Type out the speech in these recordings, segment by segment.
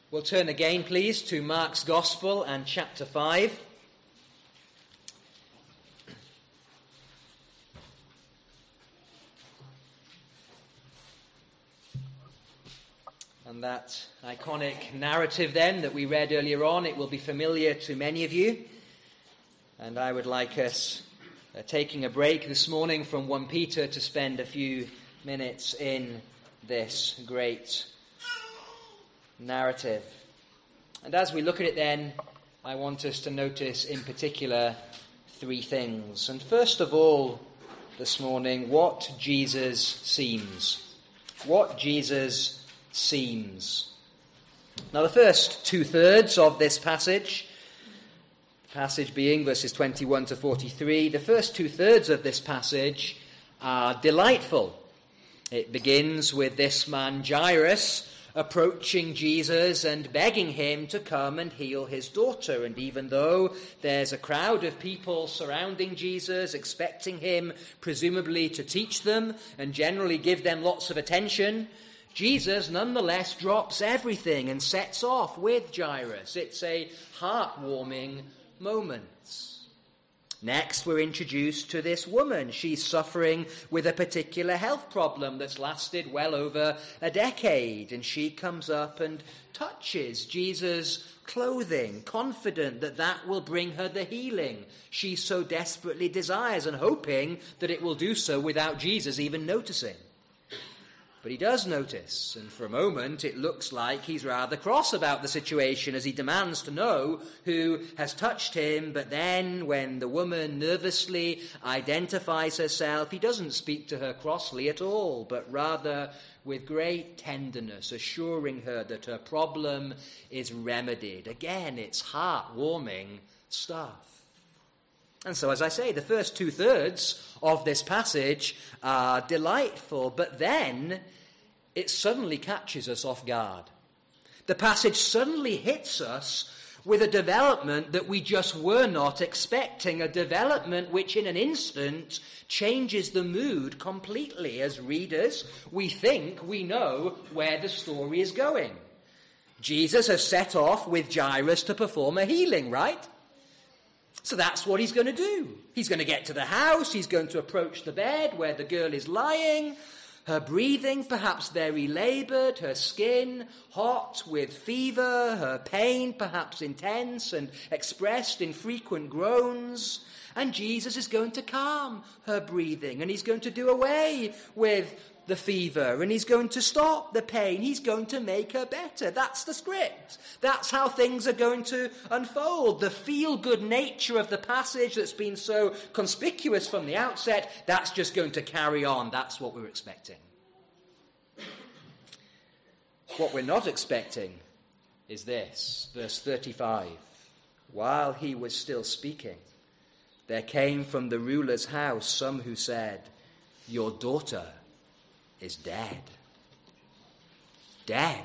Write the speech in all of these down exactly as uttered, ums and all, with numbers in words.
We'll turn again, please, to Mark's Gospel and chapter five. And that iconic narrative then that we read earlier on, it will be familiar to many of you. And I would like us uh, taking a break this morning from First Peter to spend a few minutes in this great narrative. And as we look at it then, I want us to notice in particular three things. And first of all, this morning, what Jesus seems. What Jesus seems. Now the first two-thirds of this passage, the passage being verses twenty-one to forty-three, the first two-thirds of this passage are delightful. It begins with this man Jairus approaching Jesus and begging him to come and heal his daughter. And even though there's a crowd of people surrounding Jesus, expecting him presumably to teach them and generally give them lots of attention, Jesus nonetheless drops everything and sets off with Jairus. It's a heartwarming moment. Next, we're introduced to this woman. She's suffering with a particular health problem that's lasted well over a decade. And she comes up and touches Jesus' clothing, confident that that will bring her the healing she so desperately desires, and hoping that it will do so without Jesus even noticing. But he does notice, and for a moment it looks like he's rather cross about the situation as he demands to know who has touched him. But then when the woman nervously identifies herself, he doesn't speak to her crossly at all, but rather with great tenderness, assuring her that her problem is remedied. Again, it's heartwarming stuff. And so, as I say, the first two-thirds of this passage are delightful, but then it suddenly catches us off guard. The passage suddenly hits us with a development that we just were not expecting, a development which in an instant changes the mood completely. As readers, we think we know where the story is going. Jesus has set off with Jairus to perform a healing, right? So that's what he's going to do. He's going to get to the house. He's going to approach the bed where the girl is lying. Her breathing, perhaps very labored. Her skin hot with fever. Her pain, perhaps intense and expressed in frequent groans. And Jesus is going to calm her breathing. And he's going to do away with the fever, and he's going to stop the pain. He's going to make her better. That's the script. That's how things are going to unfold. The feel-good nature of the passage that's been so conspicuous from the outset, that's just going to carry on. That's what we're expecting. What we're not expecting is this, verse thirty-five. While he was still speaking, there came from the ruler's house some who said, "Your daughter is dead." Dead.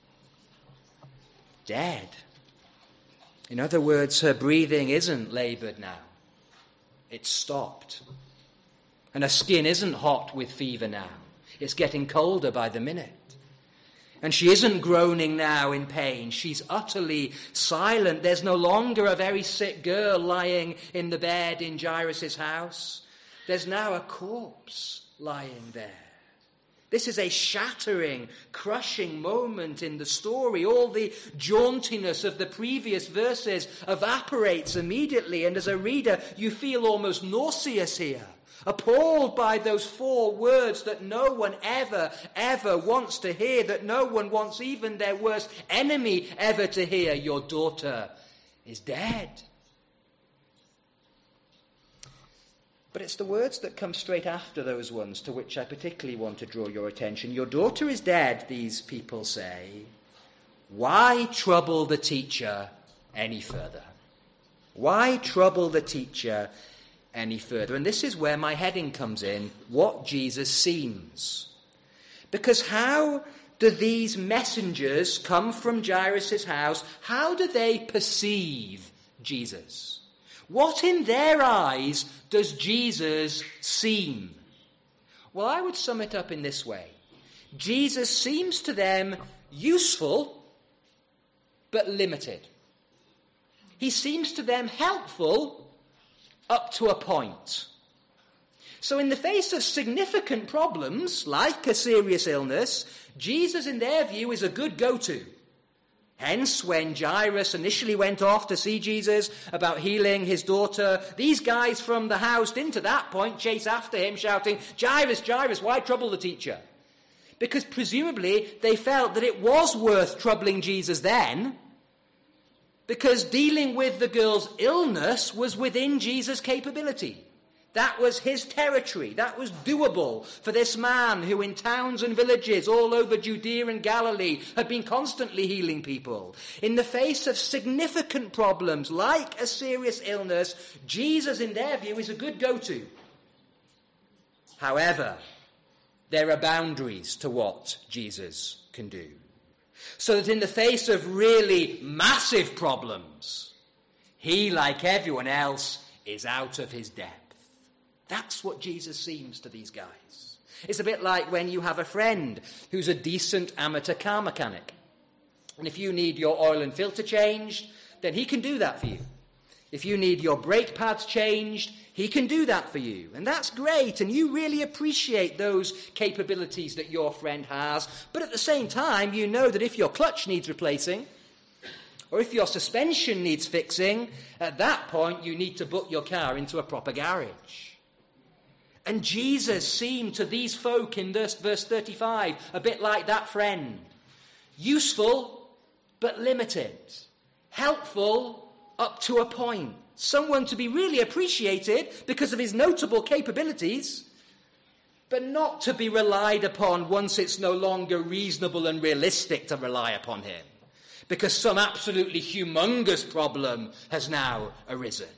Dead. In other words, her breathing isn't labored now. It's stopped. And her skin isn't hot with fever now. It's getting colder by the minute. And she isn't groaning now in pain. She's utterly silent. There's no longer a very sick girl lying in the bed in Jairus' house. There's now a corpse lying there. This is a shattering, crushing moment in the story. All the jauntiness of the previous verses evaporates immediately, and as a reader, you feel almost nauseous here, appalled by those four words that no one ever, ever wants to hear, that no one wants even their worst enemy ever to hear. Your daughter is dead. But it's the words that come straight after those ones to which I particularly want to draw your attention. Your daughter is dead, these people say. Why trouble the teacher any further? Why trouble the teacher any further? And this is where my heading comes in, what Jesus seems. Because how do these messengers come from Jairus' house? How do they perceive Jesus? What in their eyes does Jesus seem? Well, I would sum it up in this way. Jesus seems to them useful but limited. He seems to them helpful up to a point. So in the face of significant problems, like a serious illness, Jesus, in their view, is a good go-to. Hence, when Jairus initially went off to see Jesus about healing his daughter, these guys from the house didn't at that point chase after him shouting, "Jairus, Jairus, why trouble the teacher?" Because presumably they felt that it was worth troubling Jesus then, because dealing with the girl's illness was within Jesus' capability. That was his territory. That was doable for this man who in towns and villages all over Judea and Galilee had been constantly healing people. In the face of significant problems like a serious illness, Jesus, in their view, is a good go-to. However, there are boundaries to what Jesus can do. So that in the face of really massive problems, he, like everyone else, is out of his depth. That's what Jesus seems to these guys. It's a bit like when you have a friend who's a decent amateur car mechanic. And if you need your oil and filter changed, then he can do that for you. If you need your brake pads changed, he can do that for you. And that's great, and you really appreciate those capabilities that your friend has. But at the same time, you know that if your clutch needs replacing, or if your suspension needs fixing, at that point you need to book your car into a proper garage. And Jesus seemed to these folk in this verse thirty-five a bit like that friend. Useful, but limited. Helpful up to a point. Someone to be really appreciated because of his notable capabilities, but not to be relied upon once it's no longer reasonable and realistic to rely upon him, because some absolutely humongous problem has now arisen.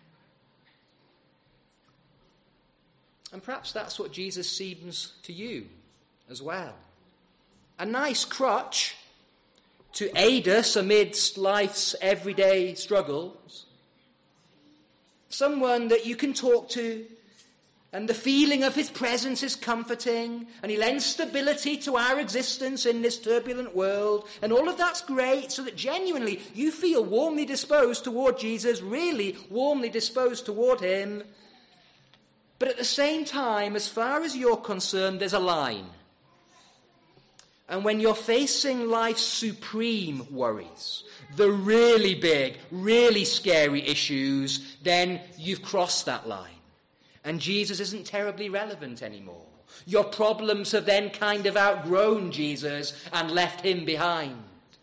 And perhaps that's what Jesus seems to you as well. A nice crutch to aid us amidst life's everyday struggles. Someone that you can talk to, and the feeling of his presence is comforting, and he lends stability to our existence in this turbulent world, and all of that's great, so that genuinely you feel warmly disposed toward Jesus, really warmly disposed toward him. But at the same time, as far as you're concerned, there's a line. And when you're facing life's supreme worries, the really big, really scary issues, then you've crossed that line. And Jesus isn't terribly relevant anymore. Your problems have then kind of outgrown Jesus and left him behind.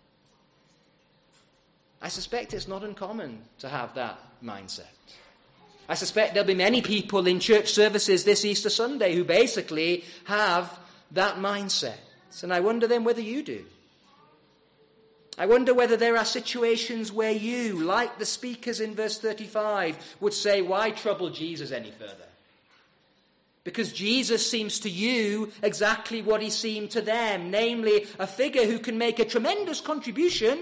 I suspect it's not uncommon to have that mindset. I suspect there'll be many people in church services this Easter Sunday who basically have that mindset. And I wonder then whether you do. I wonder whether there are situations where you, like the speakers in verse thirty-five, would say, why trouble Jesus any further? Because Jesus seems to you exactly what he seemed to them, namely a figure who can make a tremendous contribution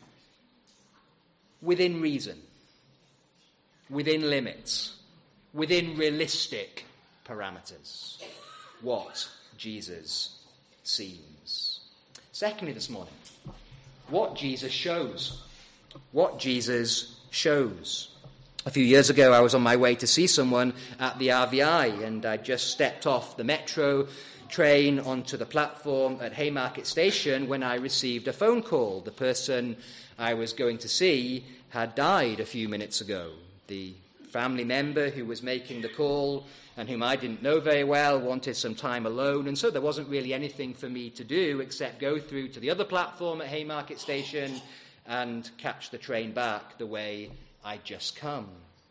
within reason, within limits, within realistic parameters. What Jesus seems. Secondly this morning, what Jesus shows. What Jesus shows. A few years ago, I was on my way to see someone at the R V I, and I just stepped off the metro train onto the platform at Haymarket Station when I received a phone call. The person I was going to see had died a few minutes ago. The family member who was making the call and whom I didn't know very well wanted some time alone, and so there wasn't really anything for me to do except go through to the other platform at Haymarket Station and catch the train back the way I'd just come.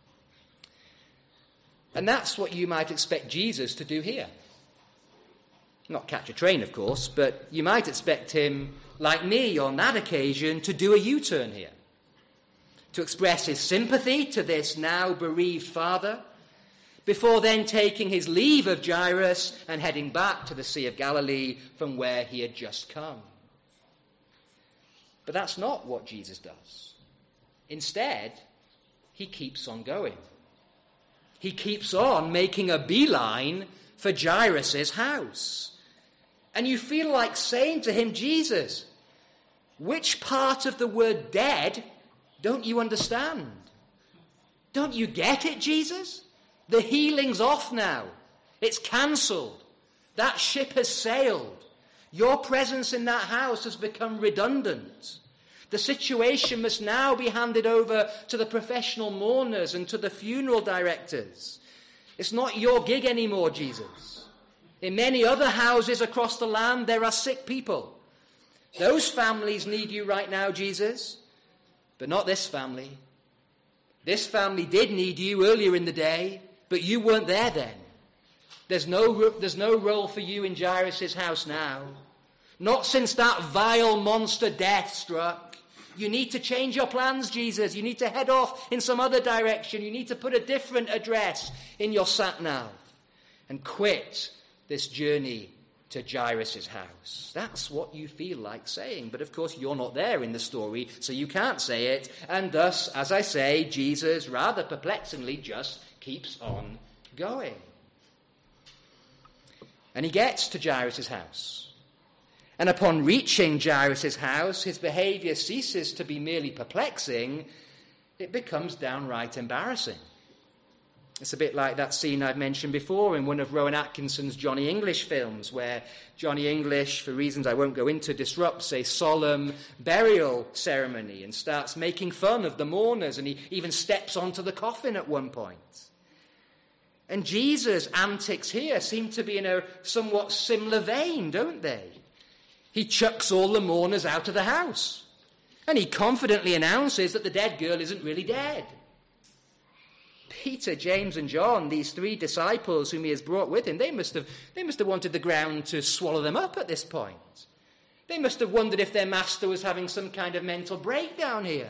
And that's what you might expect Jesus to do here. Not catch a train, of course, but you might expect him, like me on that occasion, to do a U-turn here, to express his sympathy to this now bereaved father, before then taking his leave of Jairus and heading back to the Sea of Galilee from where he had just come. But that's not what Jesus does. Instead, he keeps on going. He keeps on making a beeline for Jairus' house. And you feel like saying to him, Jesus, Which part of the word dead don't you understand? Don't you get it, Jesus? The healing's off now. It's cancelled. That ship has sailed. Your presence in that house has become redundant. The situation must now be handed over to the professional mourners and to the funeral directors. It's not your gig anymore, Jesus. In many other houses across the land, there are sick people. Those families need you right now, Jesus, but not this family. This family did need you earlier in the day, but you weren't there then. There's no, there's no role for you in Jairus' house now. Not since that vile monster death struck. You need to change your plans, Jesus. You need to head off in some other direction. You need to put a different address in your sat-nav and quit this journey to Jairus' house. That's what you feel like saying. But of course, you're not there in the story, so you can't say it. And thus, as I say, Jesus, rather perplexingly, just keeps on going. And he gets to Jairus' house. And upon reaching Jairus' house, his behavior ceases to be merely perplexing. It becomes downright embarrassing. It's a bit like that scene I've mentioned before in one of Rowan Atkinson's Johnny English films, where Johnny English, for reasons I won't go into, disrupts a solemn burial ceremony and starts making fun of the mourners, and he even steps onto the coffin at one point. And Jesus' antics here seem to be in a somewhat similar vein, don't they? He chucks all the mourners out of the house, and he confidently announces that the dead girl isn't really dead. Peter, James, and John, these three disciples whom he has brought with him, they must have, they must have wanted the ground to swallow them up at this point. They must have wondered if their master was having some kind of mental breakdown here.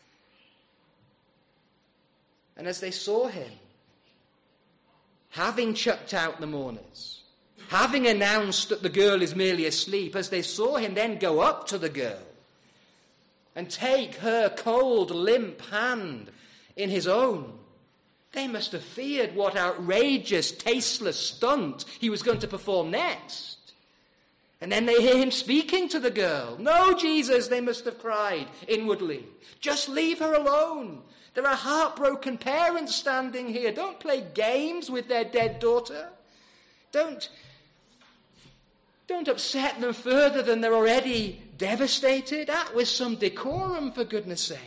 And as they saw him, having chucked out the mourners, having announced that the girl is merely asleep, as they saw him then go up to the girl and take her cold, limp hand in his own, they must have feared what outrageous, tasteless stunt he was going to perform next. And then they hear him speaking to the girl. "No, Jesus," they must have cried inwardly. "Just leave her alone. There are heartbroken parents standing here. Don't play games with their dead daughter. Don't, don't upset them further than they're already devastated. Act with some decorum, for goodness sake."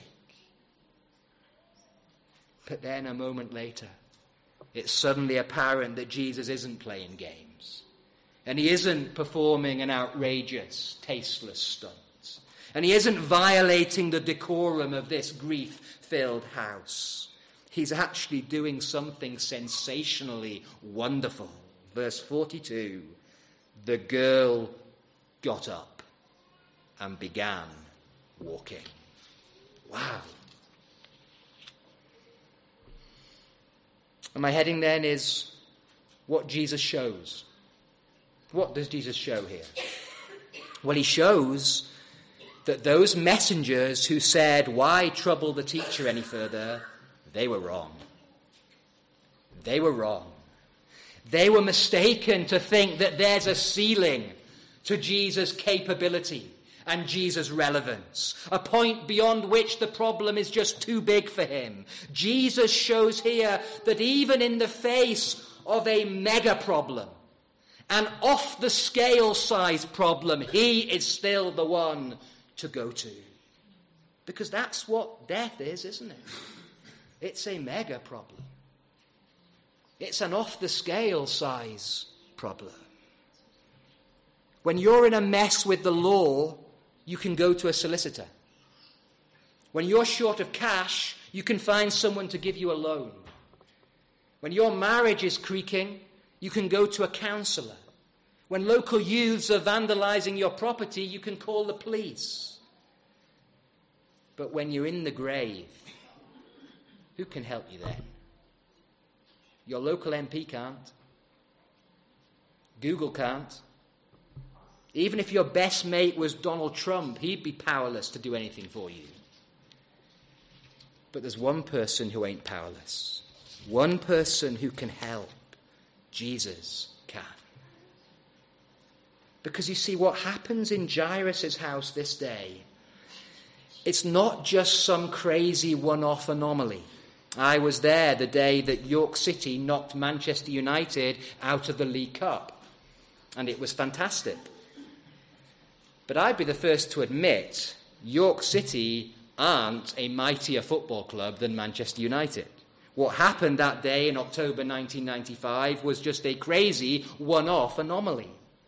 But then a moment later, it's suddenly apparent that Jesus isn't playing games. And he isn't performing an outrageous, tasteless stunt. And he isn't violating the decorum of this grief-filled house. He's actually doing something sensationally wonderful. Verse forty-two, the girl got up and began walking. Wow. And my heading then is what Jesus shows. What does Jesus show here? Well, he shows that those messengers who said, "Why trouble the teacher any further?" they were wrong. They were wrong. They were mistaken to think that there's a ceiling to Jesus' capability and Jesus' relevance, a point beyond which the problem is just too big for him. Jesus shows here that even in the face of a mega problem, an off-the-scale size problem, he is still the one to go to. Because that's what death is, isn't it? It's a mega problem. It's an off-the-scale size problem. When you're in a mess with the law, you can go to a solicitor. When you're short of cash, you can find someone to give you a loan. When your marriage is creaking, you can go to a counsellor. When local youths are vandalizing your property, you can call the police. But when you're in the grave, who can help you then? Your local M P can't. Google can't. Even if your best mate was Donald Trump, he'd be powerless to do anything for you. But there's one person who ain't powerless. One person who can help. Jesus can. Because you see, what happens in Jairus' house this day it's not just some crazy one-off anomaly. I was there the day that York City knocked Manchester United out of the League Cup, and it was fantastic. But I'd be the first to admit York City aren't a mightier football club than Manchester United. What happened that day in October nineteen ninety-five was just a crazy one-off anomaly.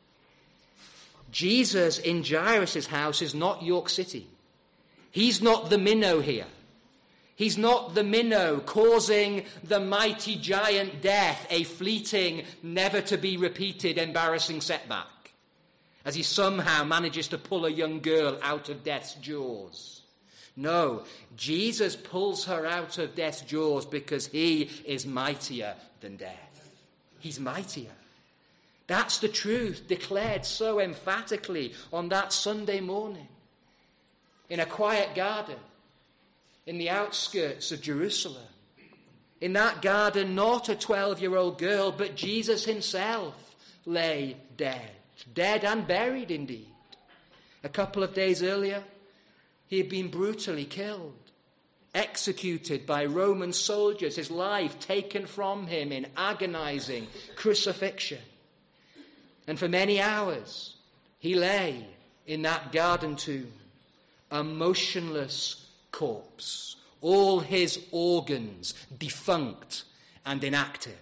Jesus in Jairus' house is not York City. He's not the minnow here. He's not the minnow causing the mighty giant death a fleeting, never-to-be-repeated, embarrassing setback, as he somehow manages to pull a young girl out of death's jaws. No, Jesus pulls her out of death's jaws because he is mightier than death. He's mightier. That's the truth declared so emphatically on that Sunday morning in a quiet garden in the outskirts of Jerusalem. In that garden, not a twelve-year-old girl, but Jesus himself lay dead. Dead and buried, indeed. A couple of days earlier, he had been brutally killed, executed by Roman soldiers, his life taken from him in agonizing crucifixion. And for many hours, he lay in that garden tomb, a motionless corpse, all his organs defunct and inactive.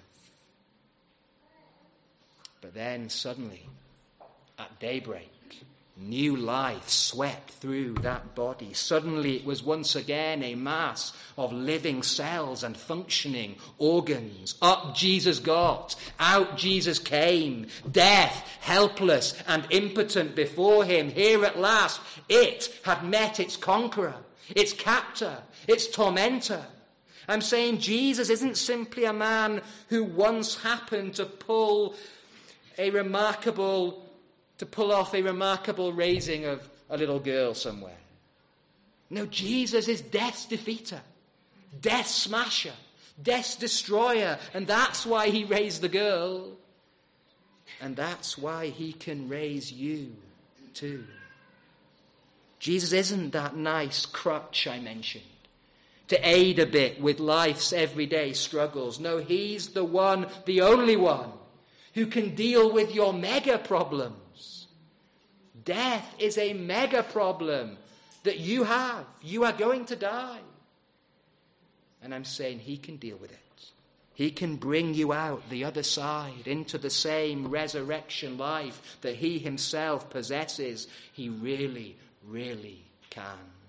But then suddenly, at daybreak, new life swept through that body. Suddenly it was once again a mass of living cells and functioning organs. Up Jesus got, out Jesus came, death, helpless and impotent before him. Here at last it had met its conqueror, its captor, its tormentor. I'm saying Jesus isn't simply a man who once happened to pull a remarkable to pull off a remarkable raising of a little girl somewhere. No, Jesus is death's defeater, death's smasher, death's destroyer, and that's why he raised the girl, and that's why he can raise you too. Jesus isn't that nice crutch I mentioned to aid a bit with life's everyday struggles. No, he's the one, the only one, who can deal with your mega problems. Death is a mega problem that you have. You are going to die. And I'm saying he can deal with it. He can bring you out the other side into the same resurrection life that he himself possesses. He really, really can.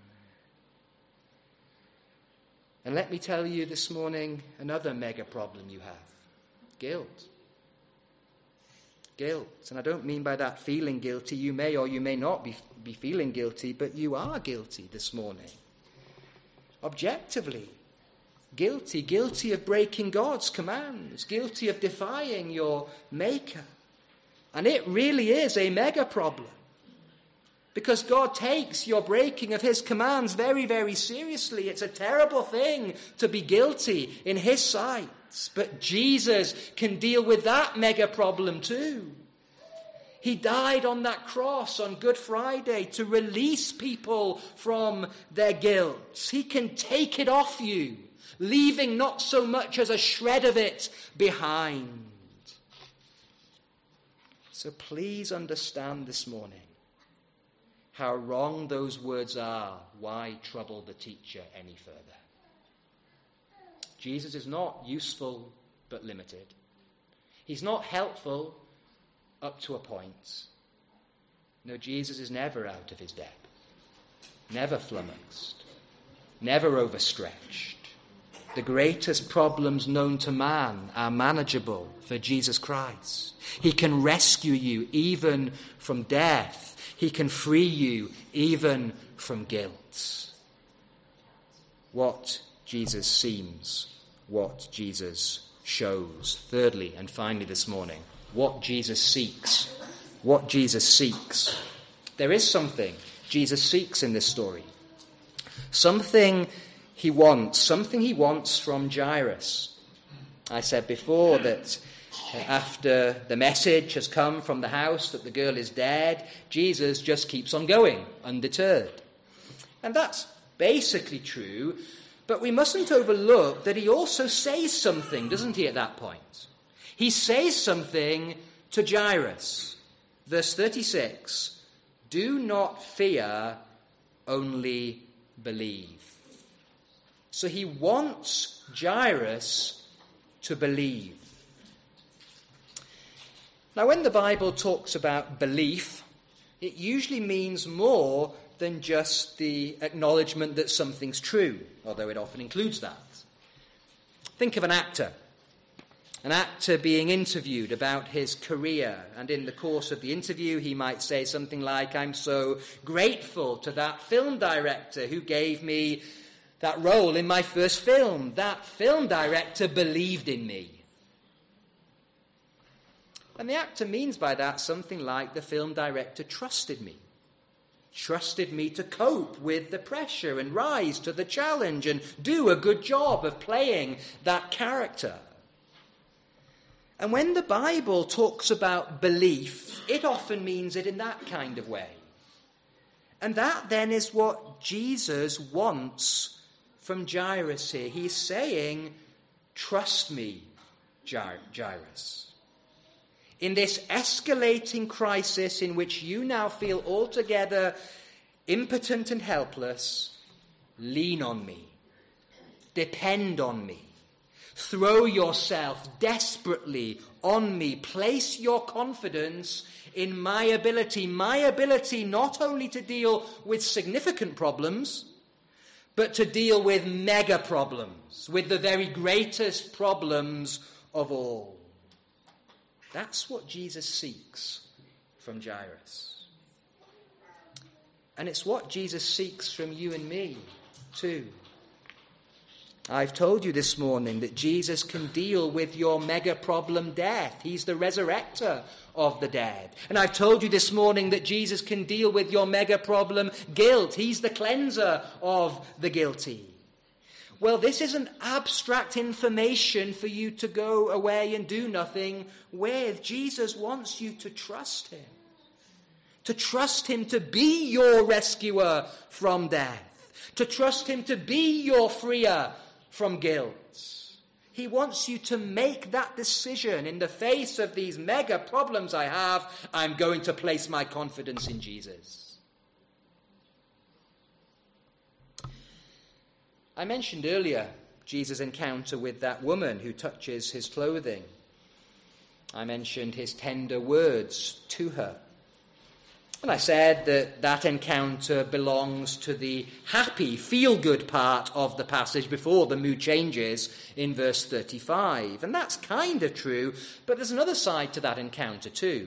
And let me tell you this morning another mega problem you have. Guilt. Guilt. And I don't mean by that feeling guilty. You may or you may not be, be feeling guilty, but you are guilty this morning. Objectively, guilty. Guilty of breaking God's commands. Guilty of defying your Maker. And it really is a mega problem. Because God takes your breaking of his commands very, very seriously. It's a terrible thing to be guilty in his sight. But Jesus can deal with that mega problem too. He died on that cross on Good Friday to release people from their guilt. He can take it off you, leaving not so much as a shred of it behind. So please understand this morning how wrong those words are. Why trouble the teacher any further? Jesus is not useful but limited. He's not helpful up to a point. No, Jesus is never out of his depth, never flummoxed, never overstretched. The greatest problems known to man are manageable for Jesus Christ. He can rescue you even from death. He can free you even from guilt. What Jesus seems, what Jesus shows. Thirdly and finally this morning, what Jesus seeks. What Jesus seeks. There is something Jesus seeks in this story. Something he wants. Something he wants from Jairus. I said before that after the message has come from the house that the girl is dead, Jesus just keeps on going, undeterred. And that's basically true, but we mustn't overlook that he also says something, doesn't he, at that point? He says something to Jairus. Verse thirty-six, do not fear, only believe. So he wants Jairus to believe. Now, when the Bible talks about belief, it usually means more than just the acknowledgement that something's true, although it often includes that. Think of an actor. An actor being interviewed about his career, and in the course of the interview he might say something like, I'm so grateful to that film director who gave me that role in my first film. That film director believed in me. And the actor means by that something like, the film director trusted me. Trusted me to cope with the pressure and rise to the challenge and do a good job of playing that character. And when the Bible talks about belief, it often means it in that kind of way. And that then is what Jesus wants from Jairus here. He's saying, trust me, Jairus. In this escalating crisis in which you now feel altogether impotent and helpless, lean on me. Depend on me. Throw yourself desperately on me. Place your confidence in my ability. My ability not only to deal with significant problems, but to deal with mega problems, with the very greatest problems of all. That's what Jesus seeks from Jairus. And it's what Jesus seeks from you and me too. I've told you this morning that Jesus can deal with your mega problem death. He's the resurrector of the dead. And I've told you this morning that Jesus can deal with your mega problem guilt. He's the cleanser of the guilty. Well, this isn't abstract information for you to go away and do nothing with. Jesus wants you to trust him. To trust him to be your rescuer from death. To trust him to be your freer from guilt. He wants you to make that decision. In the face of these mega problems I have, I'm going to place my confidence in Jesus. I mentioned earlier Jesus' encounter with that woman who touches his clothing. I mentioned his tender words to her. And I said that that encounter belongs to the happy, feel-good part of the passage before the mood changes in verse thirty-five. And that's kind of true, but there's another side to that encounter too.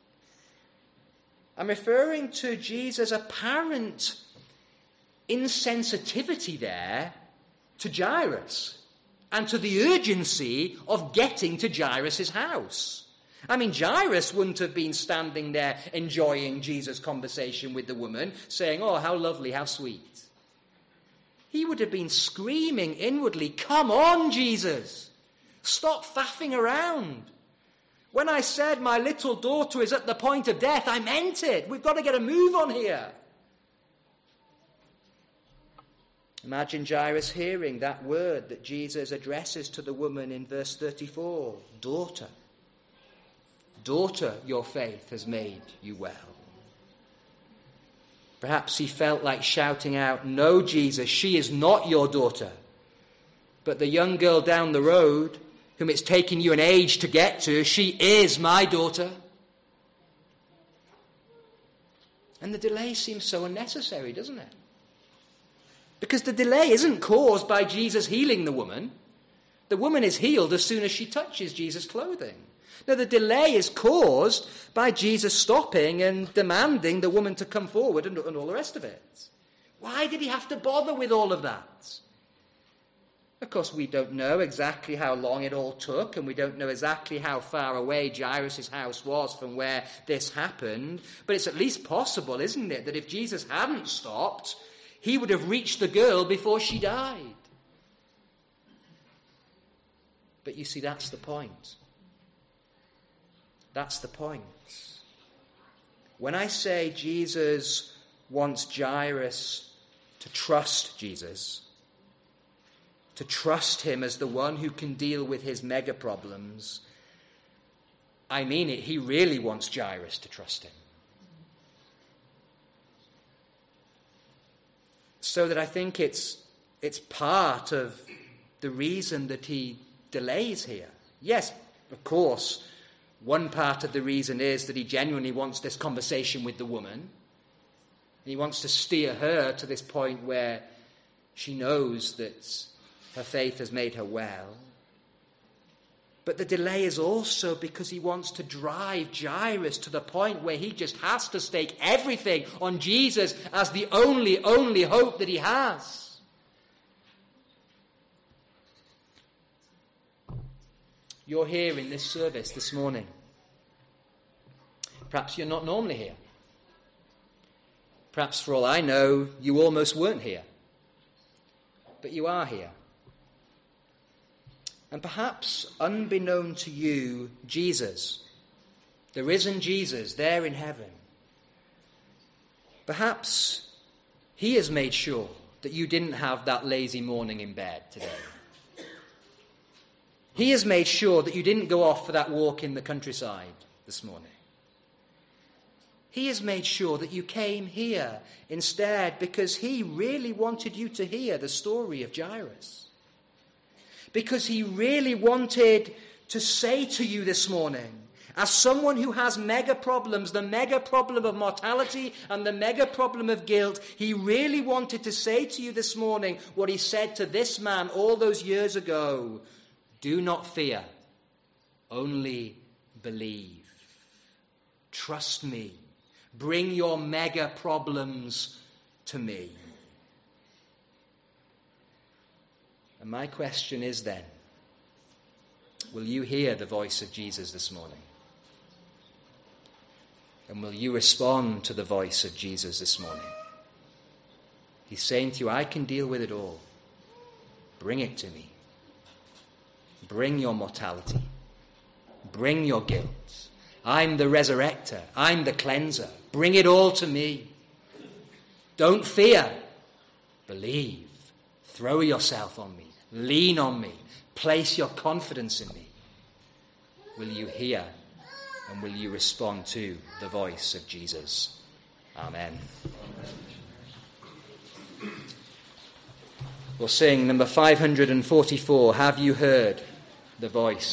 I'm referring to Jesus' apparent insensitivity there to Jairus and to the urgency of getting to Jairus' house. I mean, Jairus wouldn't have been standing there enjoying Jesus' conversation with the woman, saying, oh, how lovely, how sweet. He would have been screaming inwardly, come on, Jesus, stop faffing around. When I said my little daughter is at the point of death, I meant it. We've got to get a move on here. Imagine Jairus hearing that word that Jesus addresses to the woman in verse thirty-four, daughter. Daughter, your faith has made you well. Perhaps he felt like shouting out, no, Jesus, she is not your daughter. But the young girl down the road, whom it's taken you an age to get to, she is my daughter. And the delay seems so unnecessary, doesn't it? Because the delay isn't caused by Jesus healing the woman. The woman is healed as soon as she touches Jesus' clothing. No, the delay is caused by Jesus stopping and demanding the woman to come forward and, and all the rest of it. Why did he have to bother with all of that? Of course, we don't know exactly how long it all took, and we don't know exactly how far away Jairus' house was from where this happened. But it's at least possible, isn't it, that if Jesus hadn't stopped, he would have reached the girl before she died. But you see, that's the point. That's the point. When I say Jesus wants Jairus to trust Jesus, to trust him as the one who can deal with his mega problems, I mean it, he really wants Jairus to trust him. So that I think it's it's part of the reason that he delays here. Yes, of course, one part of the reason is that he genuinely wants this conversation with the woman. He wants to steer her to this point where she knows that her faith has made her well. But the delay is also because he wants to drive Jairus to the point where he just has to stake everything on Jesus as the only, only hope that he has. You're here in this service this morning. Perhaps you're not normally here. Perhaps, for all I know, you almost weren't here. But you are here. And perhaps, unbeknown to you, Jesus, the risen Jesus there in heaven, perhaps he has made sure that you didn't have that lazy morning in bed today. He has made sure that you didn't go off for that walk in the countryside this morning. He has made sure that you came here instead because he really wanted you to hear the story of Jairus. Because he really wanted to say to you this morning, as someone who has mega problems, the mega problem of mortality and the mega problem of guilt, he really wanted to say to you this morning what he said to this man all those years ago. Do not fear, only believe. Trust me. Bring your mega problems to me. And my question is then, will you hear the voice of Jesus this morning? And will you respond to the voice of Jesus this morning? He's saying to you, I can deal with it all. Bring it to me. Bring your mortality. Bring your guilt. I'm the resurrector. I'm the cleanser. Bring it all to me. Don't fear. Believe. Throw yourself on me. Lean on me. Place your confidence in me. Will you hear and will you respond to the voice of Jesus? Amen. We'll sing number five hundred forty-four, Have You Heard the Voice